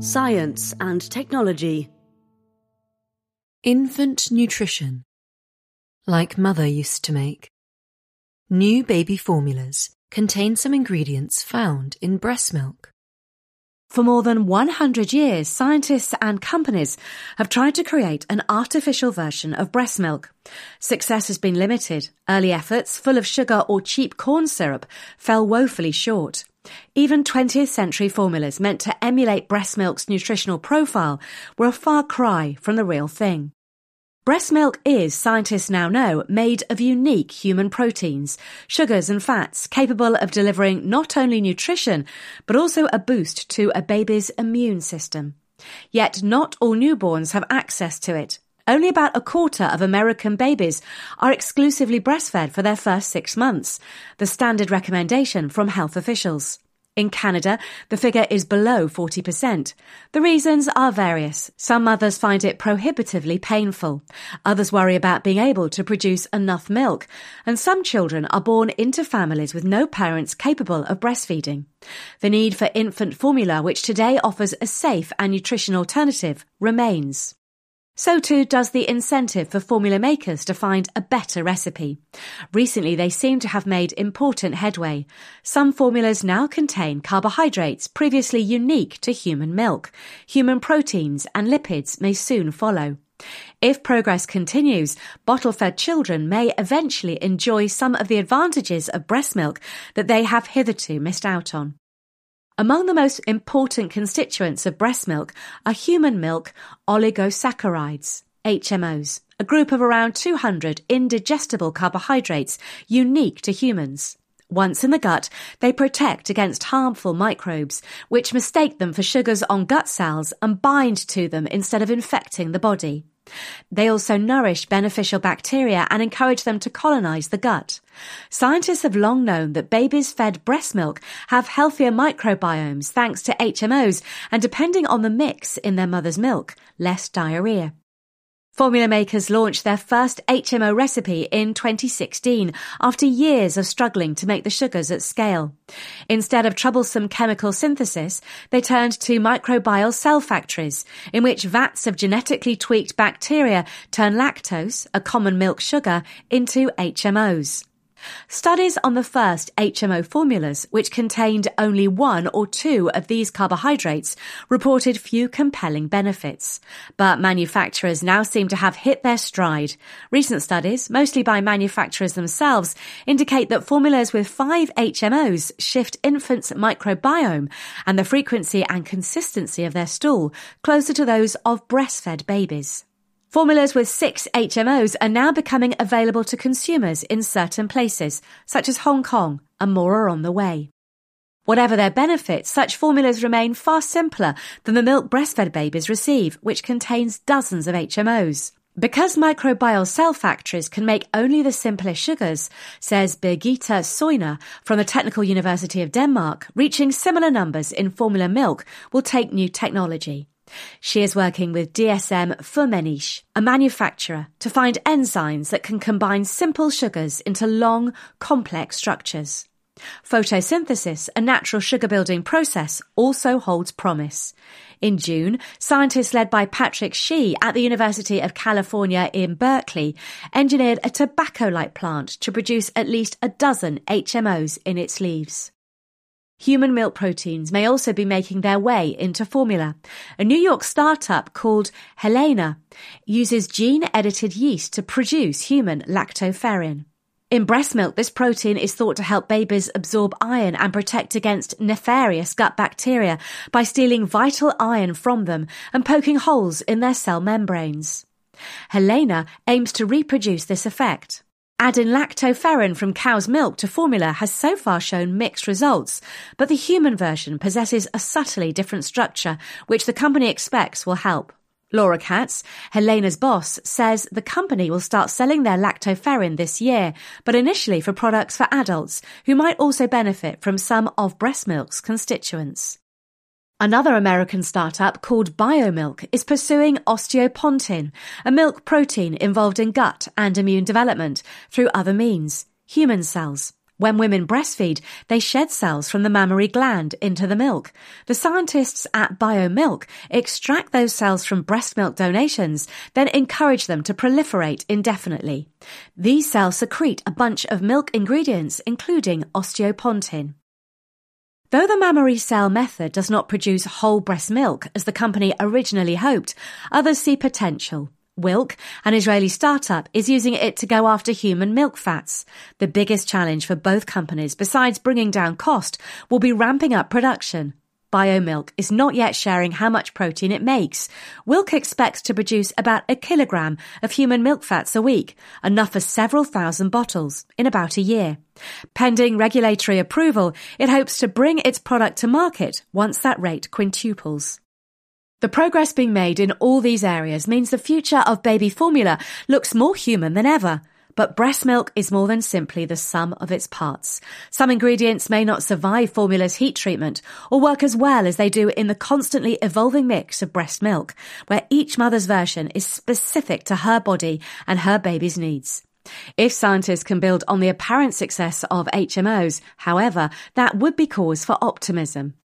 Science and technology. Infant nutrition. Like mother used to make. New baby formulas contain some ingredients found in breast milk. For more than 100 years, scientists and companies have tried to create an artificial version of breast milk. Success has been limited. Early efforts, full of sugar or cheap corn syrup, fell woefully short. Even 20th century formulas meant to emulate breast milk's nutritional profile were a far cry from the real thing. Breast milk is, scientists now know, made of unique human proteins, sugars and fats capable of delivering not only nutrition, but also a boost to a baby's immune system. Yet not all newborns have access to it. Only about a quarter of American babies are exclusively breastfed for their first 6 months, the standard recommendation from health officials. In Canada, the figure is below 40%. The reasons are various. Some mothers find it prohibitively painful. Others worry about being able to produce enough milk. And some children are born into families with no parents capable of breastfeeding. The need for infant formula, which today offers a safe and nutrition alternative, remains. So too does the incentive for formula makers to find a better recipe. Recently, they seem to have made important headway. Some formulas now contain carbohydrates previously unique to human milk. Human proteins and lipids may soon follow. If progress continues, bottle-fed children may eventually enjoy some of the advantages of breast milk that they have hitherto missed out on. Among the most important constituents of breast milk are human milk oligosaccharides, HMOs, a group of around 200 indigestible carbohydrates unique to humans. Once in the gut, they protect against harmful microbes, which mistake them for sugars on gut cells and bind to them instead of infecting the body. They also nourish beneficial bacteria and encourage them to colonize the gut. Scientists have long known that babies fed breast milk have healthier microbiomes thanks to HMOs and, depending on the mix in their mother's milk, less diarrhea. Formula makers launched their first HMO recipe in 2016 after years of struggling to make the sugars at scale. Instead of troublesome chemical synthesis, they turned to microbial cell factories, in which vats of genetically tweaked bacteria turn lactose, a common milk sugar, into HMOs. Studies on the first HMO formulas, which contained only 1 or 2 of these carbohydrates, reported few compelling benefits. But manufacturers now seem to have hit their stride. Recent studies, mostly by manufacturers themselves, indicate that formulas with 5 HMOs shift infants' microbiome and the frequency and consistency of their stool closer to those of breastfed babies. Formulas with 6 HMOs are now becoming available to consumers in certain places, such as Hong Kong, and more are on the way. Whatever their benefits, such formulas remain far simpler than the milk breastfed babies receive, which contains dozens of HMOs. Because microbial cell factories can make only the simplest sugars, says Birgitte Søjner from the Technical University of Denmark, reaching similar numbers in formula milk will take new technology. She is working with DSM Firmenich, a manufacturer, to find enzymes that can combine simple sugars into long, complex structures. Photosynthesis, a natural sugar-building process, also holds promise. In June, scientists led by Patrick Shih at the University of California in Berkeley engineered a tobacco-like plant to produce at least a dozen HMOs in its leaves. Human milk proteins may also be making their way into formula. A New York startup called Helena uses gene-edited yeast to produce human lactoferrin. In breast milk, this protein is thought to help babies absorb iron and protect against nefarious gut bacteria by stealing vital iron from them and poking holes in their cell membranes. Helena aims to reproduce this effect. Adding lactoferrin from cow's milk to formula has so far shown mixed results, but the human version possesses a subtly different structure, which the company expects will help. Laura Katz, Helena's boss, says the company will start selling their lactoferrin this year, but initially for products for adults who might also benefit from some of breast milk's constituents. Another American startup called BioMilk is pursuing osteopontin, a milk protein involved in gut and immune development through other means, human cells. When women breastfeed, they shed cells from the mammary gland into the milk. The scientists at BioMilk extract those cells from breast milk donations, then encourage them to proliferate indefinitely. These cells secrete a bunch of milk ingredients, including osteopontin. Though the mammary cell method does not produce whole breast milk, as the company originally hoped, others see potential. Wilk, an Israeli startup, is using it to go after human milk fats. The biggest challenge for both companies, besides bringing down cost, will be ramping up production. BioMilk is not yet sharing how much protein it makes. Wilk expects to produce about 1 kilogram of human milk fats a week, enough for several thousand bottles, in about a year. Pending regulatory approval, it hopes to bring its product to market once that rate quintuples. The progress being made in all these areas means the future of baby formula looks more human than ever. But breast milk is more than simply the sum of its parts. Some ingredients may not survive formula's heat treatment or work as well as they do in the constantly evolving mix of breast milk, where each mother's version is specific to her body and her baby's needs. If scientists can build on the apparent success of HMOs, however, that would be cause for optimism.